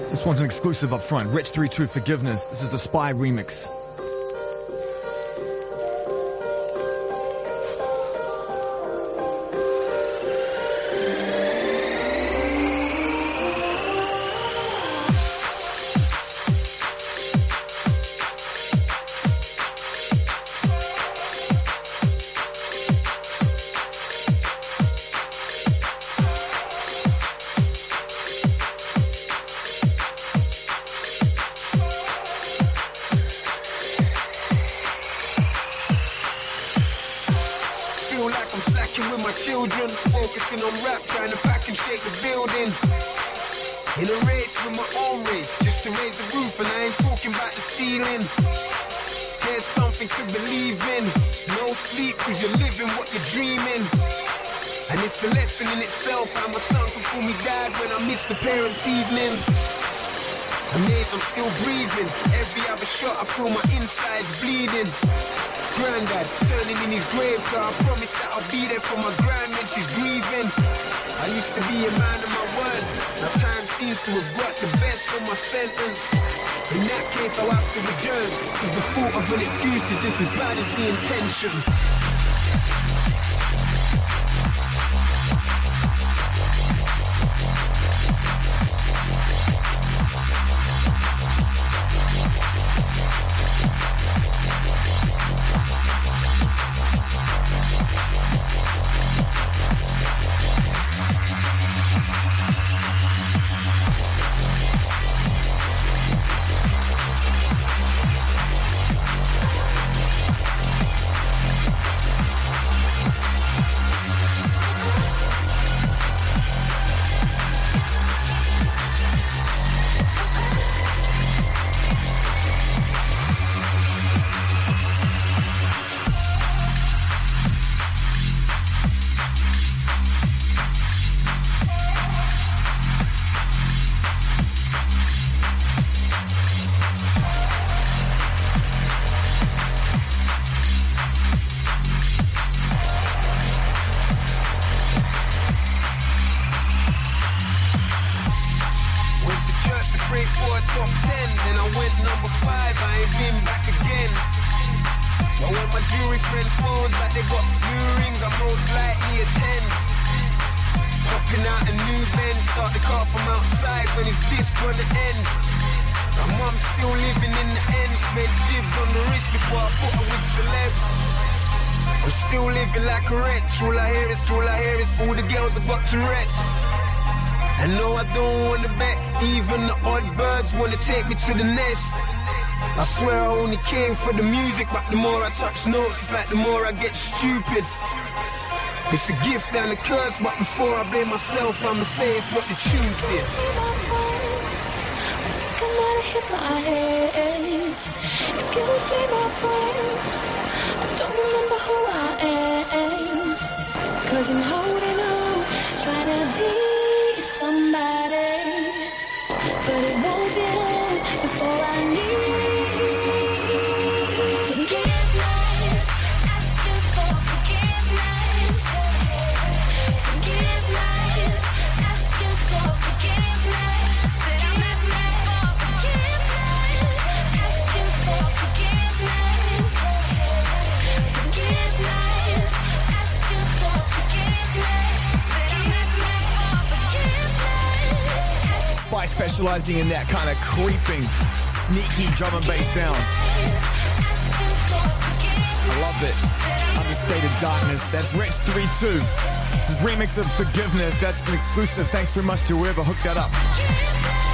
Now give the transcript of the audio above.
This one's an exclusive up front. Rich 32 Forgiveness. This is the Spy remix. Focusing on rap, trying to pack and shake the building. In a race with my own race, just to raise the roof, and I ain't talking about the ceiling. Here's something to believe in. No sleep, cause you're living what you're dreaming. And it's a lesson in itself, how my son can call me dad when I miss the parents' evenings. Amazed I'm still breathing. Every other shot I feel my insides bleeding. Granddad turning in his grave, cause I promised that I'll be there for my grand when she's grieving. I used to be a man of my word. Now time seems to have brought the best from my sentence. In that case I'll have to return, cause the thought of an excuse is just as bad as the intention. Take me to the nest. I swear I only came for the music, but the more I touch notes, it's like the more I get stupid. It's a gift and a curse, but before I blame myself, I'ma say it's what the truth is. I might have hit my head. Excuse me, my friend. I don't remember who I am. Cause I'm holding on, trying to be somebody. But it won't be long before I need forgiveness. Asking for forgiveness. Forgiveness. Asking for forgiveness. Said I'm asking for forgiveness. Asking for forgiveness. Forgiveness. Asking for forgiveness. Said I'm asking for forgiveness. Spy specializing in that kind of creeping, sneaky drum and bass sound. I love it. Understated Darkness. That's Rich 32. This is remix of Forgiveness. That's an exclusive. Thanks very much to whoever hooked that up.